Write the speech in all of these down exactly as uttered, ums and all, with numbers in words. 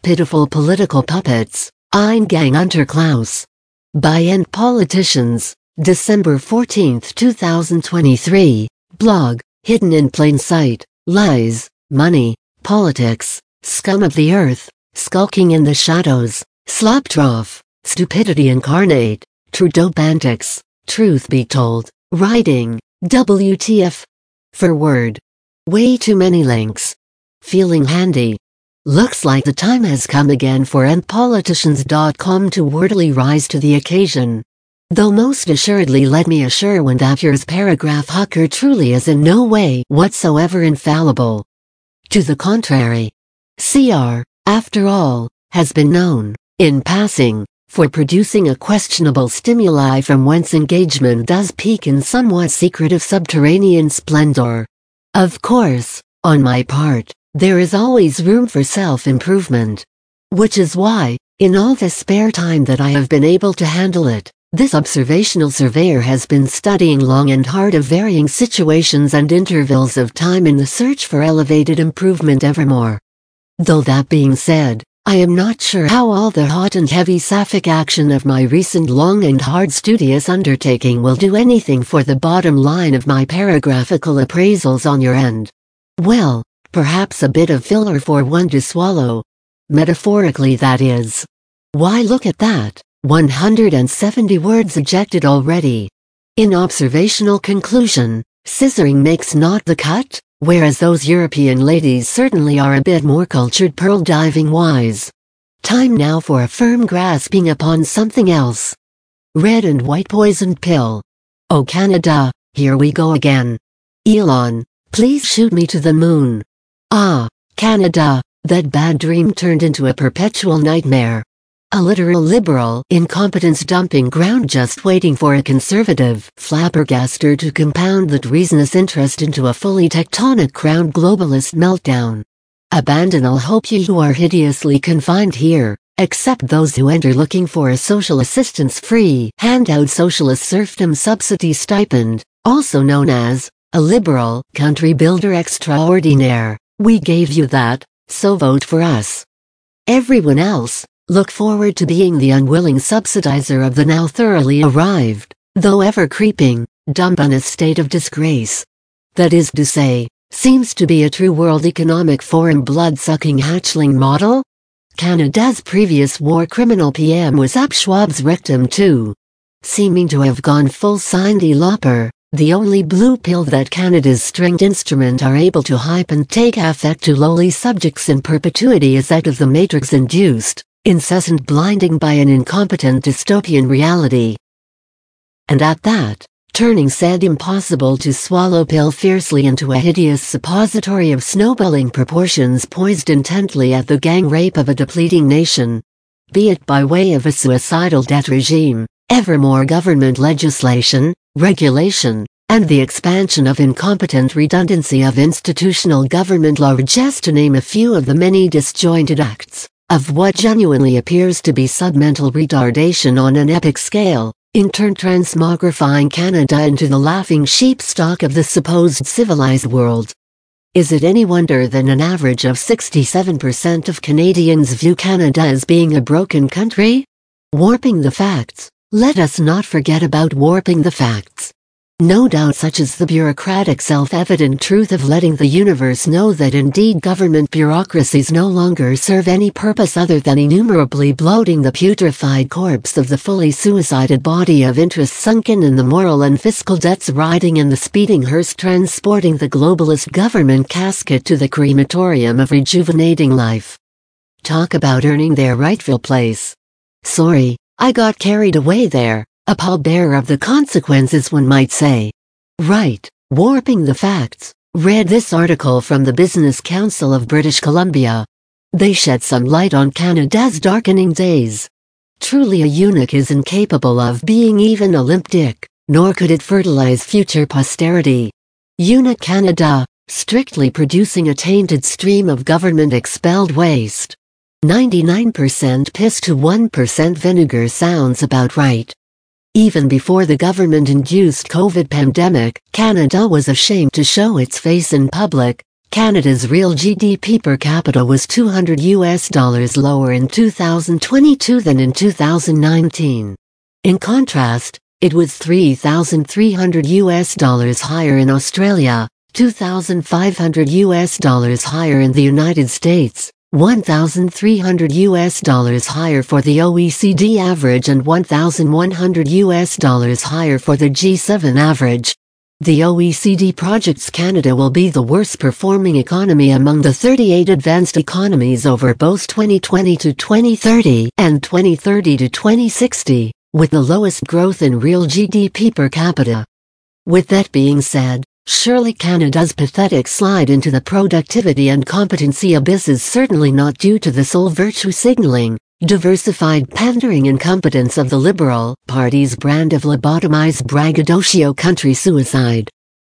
Pitiful Political Puppets, Eingang unter Klaus. By End Politicians, December fourteenth two thousand twenty-three, blog, Hidden in Plain Sight, Lies, Money, Politics, Scum of the Earth, Skulking in the Shadows, Slop Trough, Stupidity Incarnate, Trudeau Bantics, Truth Be Told, Writing, W T F. For word. Way too many links. Feeling handy. Looks like the time has come again for end politicians dot com to wordily rise to the occasion. Though most assuredly let me assure one that yours paragraph hooker truly is in no way whatsoever infallible. To the contrary. C R, after all, has been known, in passing, for producing a questionable stimuli from whence engagement does peak in somewhat secretive subterranean splendor. Of course, on my part, there is always room for self-improvement. Which is why, in all the spare time that I have been able to handle it, this observational surveyor has been studying long and hard of varying situations and intervals of time in the search for elevated improvement evermore. Though that being said, I am not sure how all the hot and heavy sapphic action of my recent long and hard studious undertaking will do anything for the bottom line of my paragraphical appraisals on your end. Well, perhaps a bit of filler for one to swallow. Metaphorically, that is. Why, look at that, one hundred seventy words ejected already. In observational conclusion, scissoring makes not the cut, whereas those European ladies certainly are a bit more cultured pearl diving wise. Time now for a firm grasping upon something else. Red and white poisoned pill. Oh Canada, here we go again. Elon, please shoot me to the moon. Ah, Canada, that bad dream turned into a perpetual nightmare. A literal liberal incompetence dumping ground just waiting for a conservative flabbergaster to compound that reasonless interest into a fully tectonic crowned globalist meltdown. Abandon all hope, you who are hideously confined here, except those who enter looking for a social assistance free handout socialist serfdom subsidy stipend, also known as a liberal country builder extraordinaire. We gave you that, so vote for us. Everyone else, look forward to being the unwilling subsidizer of the now thoroughly arrived, though ever creeping, dump on a state of disgrace. That is to say, seems to be a true World Economic Forum blood-sucking hatchling model? Canada's previous war criminal P M was up Schwab's rectum too. Seeming to have gone full Cyndi Lauper, the only blue pill that Canada's stringed instrument are able to hype and take affect to lowly subjects in perpetuity is that of the Matrix-induced, incessant blinding by an incompetent dystopian reality. And at that, turning said impossible to swallow pill fiercely into a hideous suppository of snowballing proportions poised intently at the gang rape of a depleting nation. Be it by way of a suicidal debt regime, ever more government legislation, regulation, and the expansion of incompetent redundancy of institutional government largesse, to name a few of the many disjointed acts of what genuinely appears to be submental retardation on an epic scale, in turn transmogrifying Canada into the laughing sheepstock of the supposed civilized world. Is it any wonder that an average of sixty-seven percent of Canadians view Canada as being a broken country? Warping the facts. Let us not forget about warping the facts. No doubt such is the bureaucratic self-evident truth of letting the universe know that indeed government bureaucracies no longer serve any purpose other than innumerably bloating the putrefied corpse of the fully suicided body of interest sunken in the moral and fiscal debts riding in the speeding hearse transporting the globalist government casket to the crematorium of rejuvenating life. Talk about earning their rightful place. Sorry, I got carried away there. A pallbearer of the consequences, one might say. Right, warping the facts. Read this article from the Business Council of British Columbia. They shed some light on Canada's darkening days. Truly a eunuch is incapable of being even a limp dick, nor could it fertilize future posterity. Eunuch Canada, strictly producing a tainted stream of government-expelled waste. ninety-nine percent piss to one percent vinegar sounds about right. Even before the government-induced COVID pandemic, Canada was ashamed to show its face in public, Canada's real G D P per capita was two hundred U S dollars lower in two thousand twenty-two than in two thousand nineteen. In contrast, it was three thousand three hundred U S dollars higher in Australia, two thousand five hundred U S dollars higher in the United States, one thousand three hundred U S dollars higher for the O E C D average and one thousand one hundred U S dollars higher for the G seven average. The O E C D projects Canada will be the worst performing economy among the thirty-eight advanced economies over both twenty twenty to twenty thirty and twenty thirty to twenty sixty, with the lowest growth in real G D P per capita. With that being said, surely Canada's pathetic slide into the productivity and competency abyss is certainly not due to the sole virtue signaling, diversified pandering incompetence of the Liberal Party's brand of lobotomized braggadocio country suicide.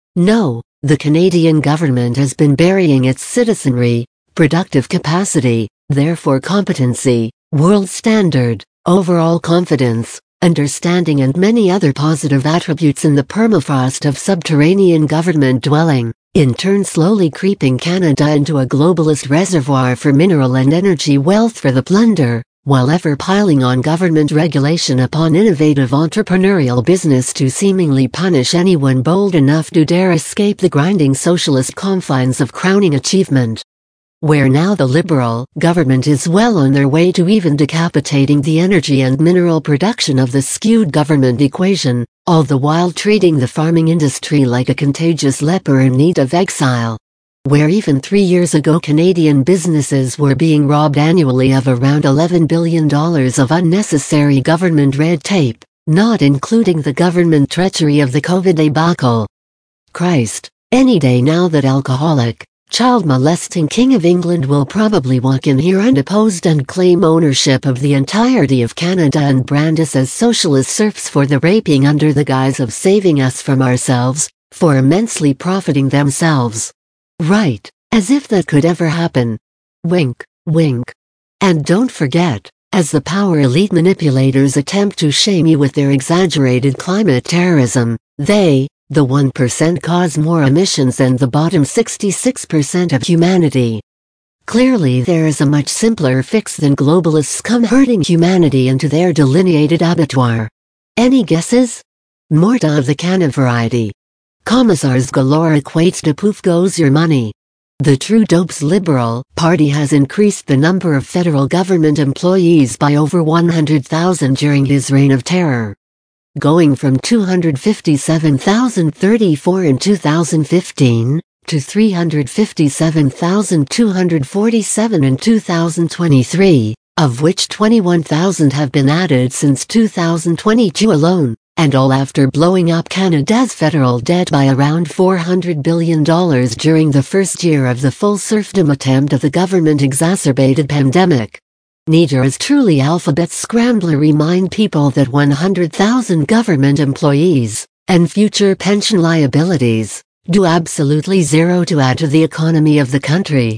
No, the Canadian government has been burying its citizenry, productive capacity, therefore competency, world standard, overall confidence, understanding and many other positive attributes in the permafrost of subterranean government dwelling, in turn slowly creeping Canada into a globalist reservoir for mineral and energy wealth for the plunder, while ever piling on government regulation upon innovative entrepreneurial business to seemingly punish anyone bold enough to dare escape the grinding socialist confines of crowning achievement. Where now the Liberal government is well on their way to even decapitating the energy and mineral production of the skewed government equation, all the while treating the farming industry like a contagious leper in need of exile. Where even three years ago Canadian businesses were being robbed annually of around eleven billion dollars of unnecessary government red tape, not including the government treachery of the COVID debacle. Christ, any day now that alcoholic, child-molesting King of England will probably walk in here unopposed and claim ownership of the entirety of Canada and brand us as socialist serfs for the raping under the guise of saving us from ourselves, for immensely profiting themselves. Right, as if that could ever happen. Wink, wink. And don't forget, as the power elite manipulators attempt to shame you with their exaggerated climate terrorism, they, the one percent, cause more emissions than the bottom sixty-six percent of humanity. Clearly there is a much simpler fix than globalists come herding humanity into their delineated abattoir. Any guesses? Morta of the canna variety. Commissars galore equates to poof goes your money. The Trudeau's Liberal Party has increased the number of federal government employees by over one hundred thousand during his reign of terror. Going from two hundred fifty-seven thousand thirty-four in two thousand fifteen, to three hundred fifty-seven thousand two hundred forty-seven in two thousand twenty-three, of which twenty-one thousand have been added since two thousand twenty-two alone. And all after blowing up Canada's federal debt by around four hundred billion dollars during the first year of the full serfdom attempt of the government-exacerbated pandemic. Neither is truly alphabet scrambler remind people that one hundred thousand government employees, and future pension liabilities, do absolutely zero to add to the economy of the country.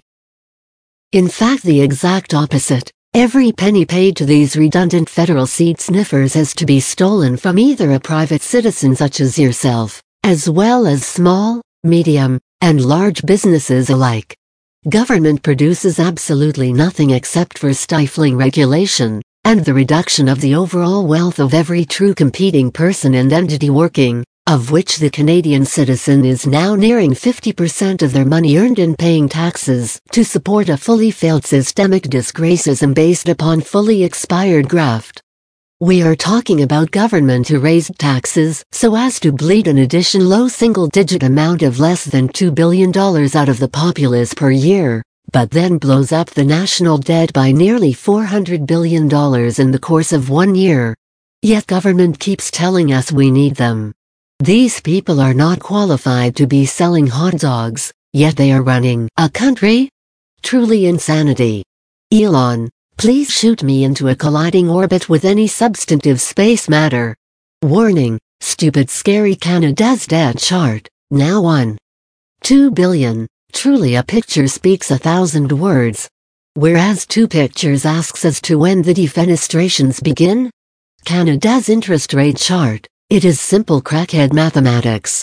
In fact, the exact opposite. Every penny paid to these redundant federal seat sniffers has to be stolen from either a private citizen such as yourself, as well as small, medium, and large businesses alike. Government produces absolutely nothing except for stifling regulation, and the reduction of the overall wealth of every true competing person and entity working, of which the Canadian citizen is now nearing fifty percent of their money earned in paying taxes to support a fully failed systemic disgracism based upon fully expired graft. We are talking about government who raised taxes so as to bleed an addition low single-digit amount of less than two billion dollars out of the populace per year, but then blows up the national debt by nearly four hundred billion dollars in the course of one year. Yet government keeps telling us we need them. These people are not qualified to be selling hot dogs, yet they are running a country? Truly insanity. Elon, please shoot me into a colliding orbit with any substantive space matter. Warning, stupid scary Canada's debt chart, now on two billion. Truly a picture speaks a thousand words. Whereas two pictures asks as to when the defenestrations begin? Canada's interest rate chart. It is simple crackhead mathematics.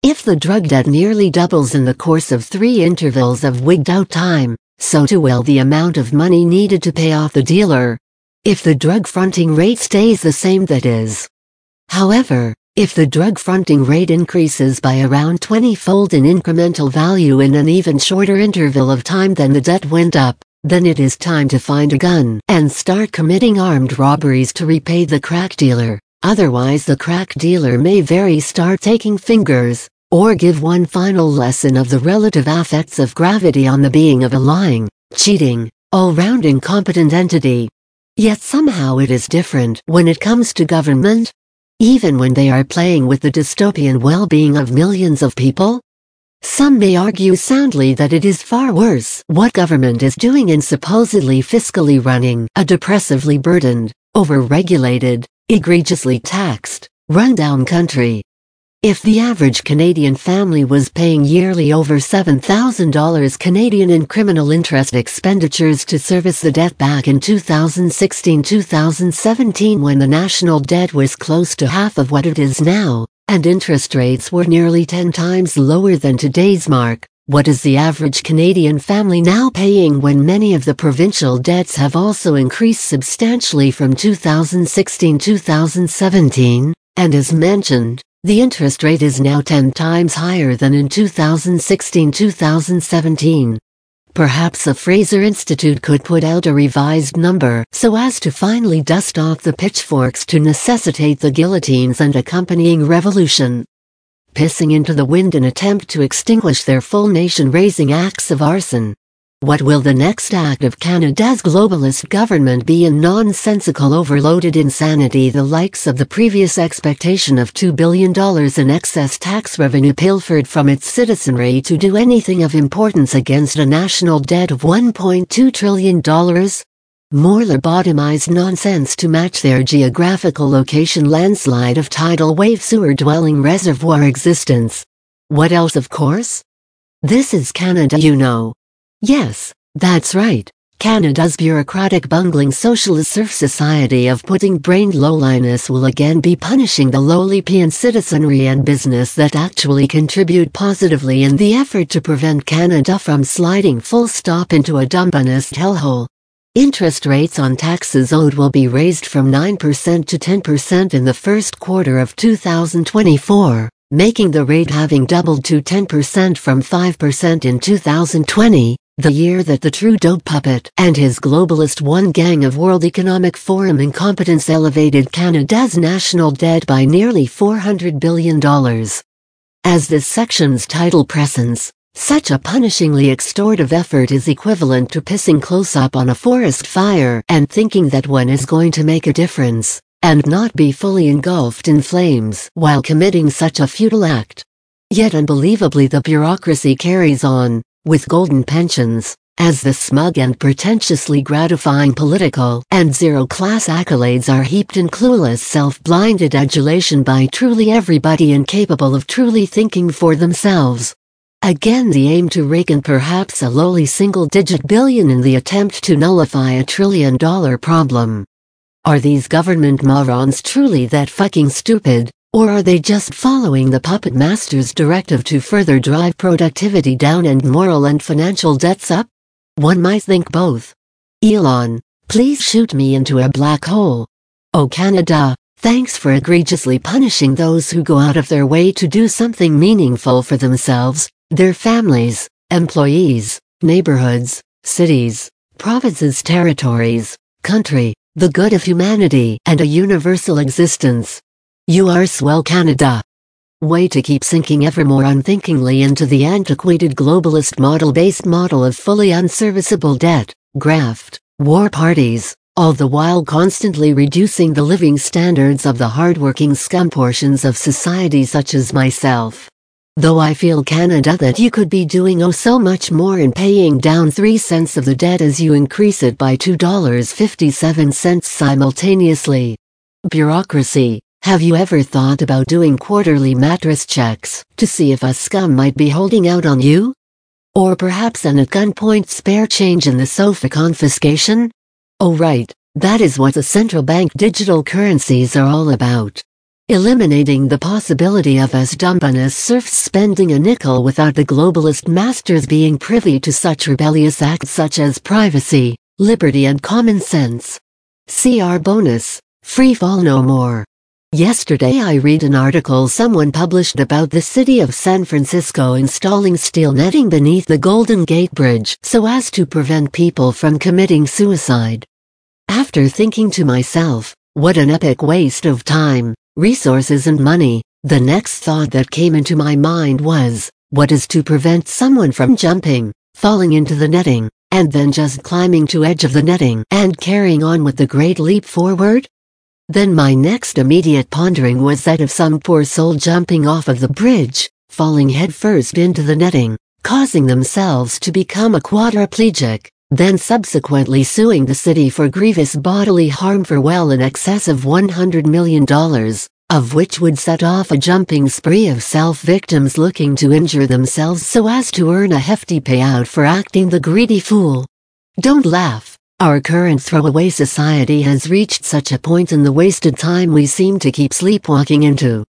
If the drug debt nearly doubles in the course of three intervals of wigged-out time, so too will the amount of money needed to pay off the dealer. If the drug fronting rate stays the same, that is. However, if the drug fronting rate increases by around twenty-fold in incremental value in an even shorter interval of time than the debt went up, then it is time to find a gun and start committing armed robberies to repay the crack dealer. Otherwise the crack dealer may very start taking fingers, or give one final lesson of the relative effects of gravity on the being of a lying, cheating, all-round incompetent entity. Yet somehow it is different when it comes to government. Even when they are playing with the dystopian well-being of millions of people? Some may argue soundly that it is far worse what government is doing in supposedly fiscally running a depressively burdened, over-regulated, egregiously taxed, run-down country. If the average Canadian family was paying yearly over seven thousand dollars Canadian in criminal interest expenditures to service the debt back in two thousand sixteen to two thousand seventeen, when the national debt was close to half of what it is now, and interest rates were nearly ten times lower than today's mark, what is the average Canadian family now paying when many of the provincial debts have also increased substantially from two thousand sixteen to two thousand seventeen, and as mentioned, the interest rate is now ten times higher than in two thousand sixteen to two thousand seventeen. Perhaps the Fraser Institute could put out a revised number so as to finally dust off the pitchforks to necessitate the guillotines and accompanying revolution. Pissing into the wind in attempt to extinguish their full nation-raising acts of arson. What will the next act of Canada's globalist government be in nonsensical overloaded insanity, the likes of the previous expectation of two billion dollars in excess tax revenue pilfered from its citizenry to do anything of importance against a national debt of one point two trillion dollars? More lobotomized nonsense to match their geographical location landslide of tidal wave sewer-dwelling reservoir existence. What else, of course? This is Canada, you know. Yes, that's right. Canada's bureaucratic bungling socialist serf society of putting-brained lowliness will again be punishing the lowly peon citizenry and business that actually contribute positively in the effort to prevent Canada from sliding full stop into a dumb-honest hellhole. Interest rates on taxes owed will be raised from nine percent to ten percent in the first quarter of two thousand twenty-four, making the rate having doubled to ten percent from five percent in two thousand twenty. The year that the Trudeau puppet and his globalist one gang of World Economic Forum incompetence elevated Canada's national debt by nearly four hundred billion dollars. As this section's title presents, such a punishingly extortive effort is equivalent to pissing close up on a forest fire and thinking that one is going to make a difference, and not be fully engulfed in flames while committing such a futile act. Yet unbelievably the bureaucracy carries on, with golden pensions, as the smug and pretentiously gratifying political and zero-class accolades are heaped in clueless self-blinded adulation by truly everybody incapable of truly thinking for themselves. Again the aim to rake in perhaps a lowly single-digit billion in the attempt to nullify a trillion-dollar problem. Are these government morons truly that fucking stupid? Or are they just following the puppet master's directive to further drive productivity down and moral and financial debts up? One might think both. Elon, please shoot me into a black hole. Oh Canada, thanks for egregiously punishing those who go out of their way to do something meaningful for themselves, their families, employees, neighborhoods, cities, provinces, territories, country, the good of humanity, and a universal existence. You are swell, Canada. Way to keep sinking ever more unthinkingly into the antiquated globalist model-based model of fully unserviceable debt, graft, war parties, all the while constantly reducing the living standards of the hardworking scum portions of society such as myself. Though I feel, Canada, that you could be doing oh so much more in paying down three cents of the debt as you increase it by two dollars and fifty-seven cents simultaneously. Bureaucracy. Have you ever thought about doing quarterly mattress checks to see if a scum might be holding out on you? Or perhaps an at gunpoint spare change in the sofa confiscation? Oh right, that is what the central bank digital currencies are all about. eliminating the possibility of us dumb-ass serfs spending a nickel without the globalist masters being privy to such rebellious acts such as privacy, liberty and common sense. See our bonus, Free Fall No More. Yesterday I read an article someone published about the city of San Francisco installing steel netting beneath the Golden Gate Bridge so as to prevent people from committing suicide. After thinking to myself, what an epic waste of time, resources and money, the next thought that came into my mind was, what is to prevent someone from jumping, falling into the netting, and then just climbing to edge of the netting and carrying on with the great leap forward? Then my next immediate pondering was that of some poor soul jumping off of the bridge, falling headfirst into the netting, causing themselves to become a quadriplegic, then subsequently suing the city for grievous bodily harm for well in excess of one hundred million dollars, of which would set off a jumping spree of self-victims looking to injure themselves so as to earn a hefty payout for acting the greedy fool. Don't laugh. Our current throwaway society has reached such a point in the wasted time we seem to keep sleepwalking into.